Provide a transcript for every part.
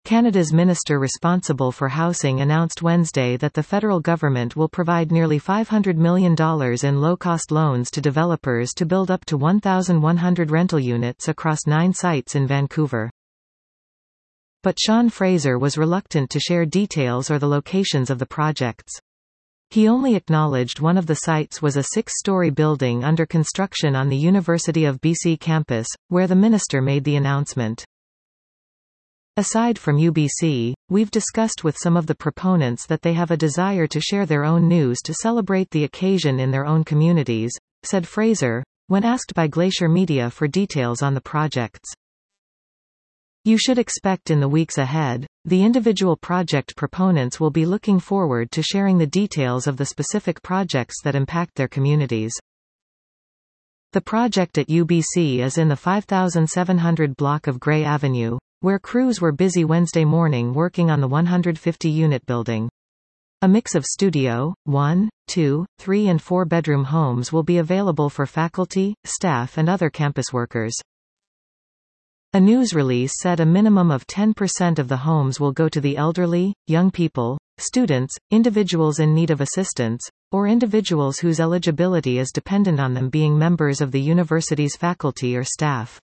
Canada's minister responsible for housing announced Wednesday that the federal government will provide nearly $500 million in low-cost loans to developers to build up to 1,100 rental units across 9 sites in Vancouver. But Sean Fraser was reluctant to share details or the locations of the projects. He only acknowledged one of the sites was a 6-story building under construction on the University of BC campus, where the minister made the announcement. Aside from UBC, we've discussed with some of the proponents that they have a desire to share their own news to celebrate the occasion in their own communities, said Fraser, when asked by Glacier Media for details on the projects. You should expect in the weeks ahead, the individual project proponents will be looking forward to sharing the details of the specific projects that impact their communities. The project at UBC is in the 5700 block of Grey Avenue, where crews were busy Wednesday morning working on the 150-unit building. A mix of studio, 1, 2, 3 and 4-bedroom homes will be available for faculty, staff and other campus workers. A news release said a minimum of 10% of the homes will go to the elderly, young people, students, individuals in need of assistance, or individuals whose eligibility is dependent on them being members of the university's faculty or staff.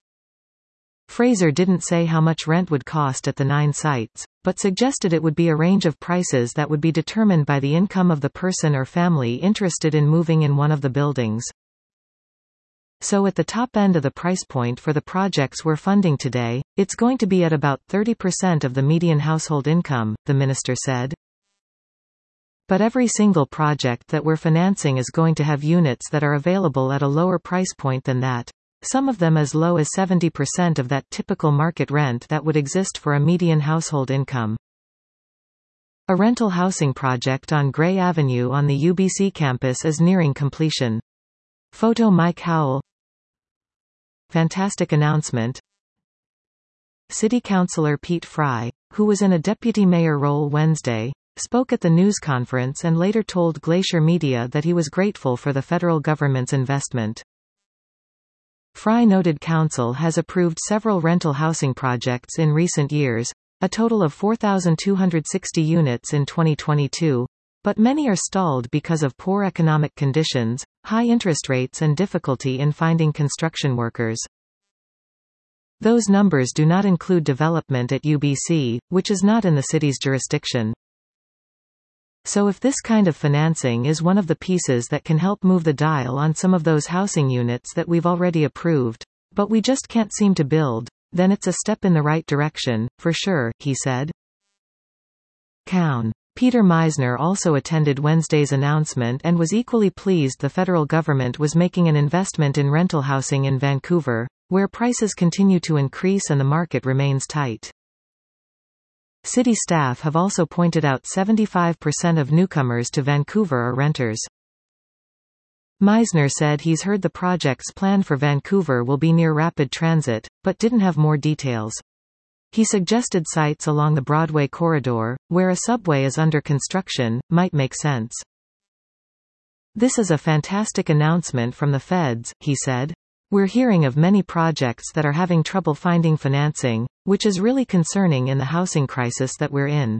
Fraser didn't say how much rent would cost at the 9 sites, but suggested it would be a range of prices that would be determined by the income of the person or family interested in moving in one of the buildings. So at the top end of the price point for the projects we're funding today, it's going to be at about 30% of the median household income, the minister said. But every single project that we're financing is going to have units that are available at a lower price point than that. Some of them as low as 70% of that typical market rent that would exist for a median household income. A rental housing project on Grey Avenue on the UBC campus is nearing completion. Photo Mike Howell. Fantastic announcement. City Councillor Pete Fry, who was in a deputy mayor role Wednesday, spoke at the news conference and later told Glacier Media that he was grateful for the federal government's investment. Fry noted council has approved several rental housing projects in recent years, a total of 4,260 units in 2022, but many are stalled because of poor economic conditions, high interest rates and difficulty in finding construction workers. Those numbers do not include development at UBC, which is not in the city's jurisdiction. So if this kind of financing is one of the pieces that can help move the dial on some of those housing units that we've already approved, but we just can't seem to build, then it's a step in the right direction, for sure, he said. Peter Meisner also attended Wednesday's announcement and was equally pleased the federal government was making an investment in rental housing in Vancouver, where prices continue to increase and the market remains tight. City staff have also pointed out 75% of newcomers to Vancouver are renters. Meisner said he's heard the project's plan for Vancouver will be near rapid transit, but didn't have more details. He suggested sites along the Broadway corridor, where a subway is under construction, might make sense. This is a fantastic announcement from the feds, he said. We're hearing of many projects that are having trouble finding financing, which is really concerning in the housing crisis that we're in.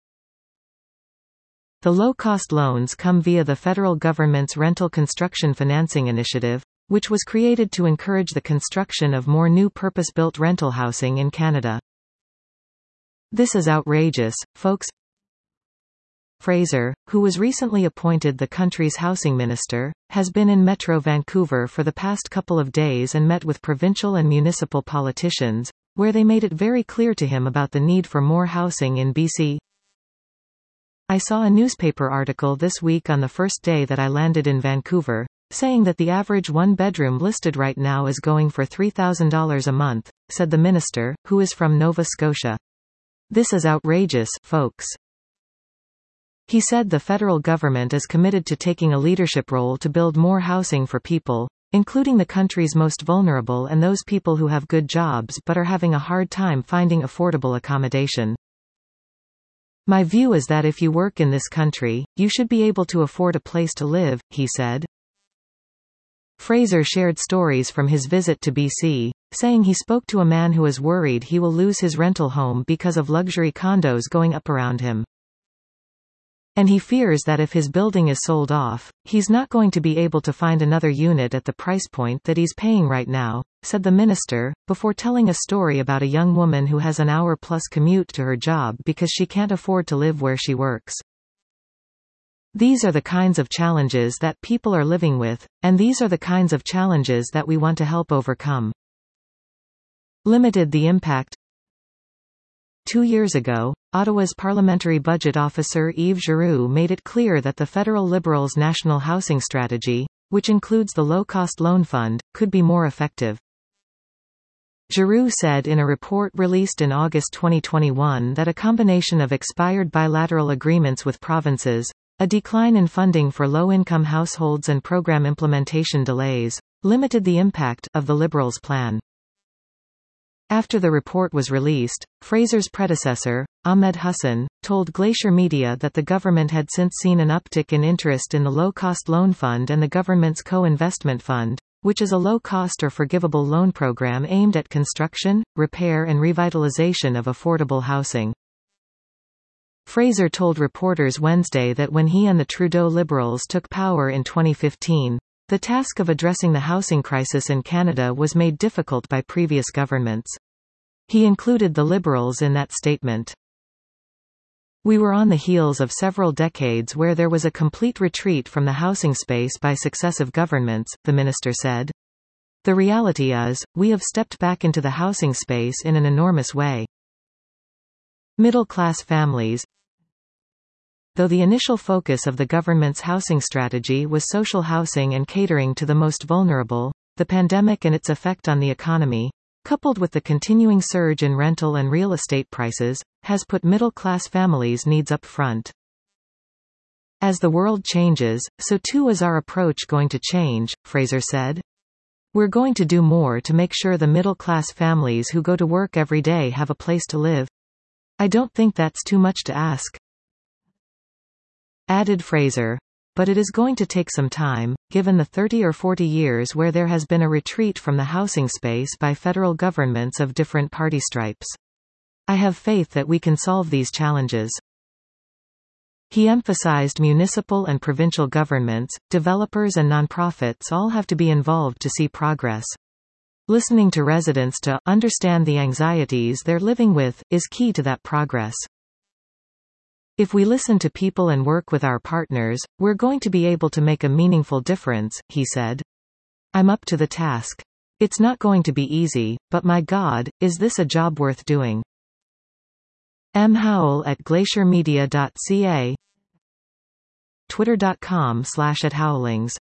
The low-cost loans come via the federal government's Rental Construction Financing Initiative, which was created to encourage the construction of more new purpose-built rental housing in Canada. This is outrageous, folks. Fraser, who was recently appointed the country's housing minister, has been in Metro Vancouver for the past couple of days and met with provincial and municipal politicians, where they made it very clear to him about the need for more housing in BC. I saw a newspaper article this week on the first day that I landed in Vancouver, saying that the average one-bedroom listed right now is going for $3,000 a month, said the minister, who is from Nova Scotia. This is outrageous, folks. He said the federal government is committed to taking a leadership role to build more housing for people, including the country's most vulnerable and those people who have good jobs but are having a hard time finding affordable accommodation. My view is that if you work in this country, you should be able to afford a place to live, he said. Fraser shared stories from his visit to BC, saying he spoke to a man who is worried he will lose his rental home because of luxury condos going up around him. And he fears that if his building is sold off, he's not going to be able to find another unit at the price point that he's paying right now, said the minister, before telling a story about a young woman who has an hour-plus commute to her job because she can't afford to live where she works. These are the kinds of challenges that people are living with, and these are the kinds of challenges that we want to help overcome. Limited the impact. 2 years ago, Ottawa's parliamentary budget officer Yves Giroux made it clear that the federal Liberals' national housing strategy, which includes the low-cost loan fund, could be more effective. Giroux said in a report released in August 2021 that a combination of expired bilateral agreements with provinces, a decline in funding for low-income households and program implementation delays, limited the impact of the Liberals' plan. After the report was released, Fraser's predecessor, Ahmed Hussein, told Glacier Media that the government had since seen an uptick in interest in the low-cost loan fund and the government's co-investment fund, which is a low-cost or forgivable loan program aimed at construction, repair and revitalization of affordable housing. Fraser told reporters Wednesday that when he and the Trudeau Liberals took power in 2015, the task of addressing the housing crisis in Canada was made difficult by previous governments. He included the Liberals in that statement. We were on the heels of several decades where there was a complete retreat from the housing space by successive governments, the minister said. The reality is, we have stepped back into the housing space in an enormous way. Middle-class families. Though the initial focus of the government's housing strategy was social housing and catering to the most vulnerable, the pandemic and its effect on the economy, coupled with the continuing surge in rental and real estate prices, has put middle-class families' needs up front. As the world changes, so too is our approach going to change, Fraser said. We're going to do more to make sure the middle-class families who go to work every day have a place to live. I don't think that's too much to ask, added Fraser. But it is going to take some time, given the 30 or 40 years where there has been a retreat from the housing space by federal governments of different party stripes. I have faith that we can solve these challenges. He emphasized municipal and provincial governments, developers and nonprofits all have to be involved to see progress. Listening to residents to understand the anxieties they're living with is key to that progress. If we listen to people and work with our partners, we're going to be able to make a meaningful difference, he said. I'm up to the task. It's not going to be easy, but my God, is this a job worth doing? M. Howell at glaciermedia.ca, twitter.com/@howlings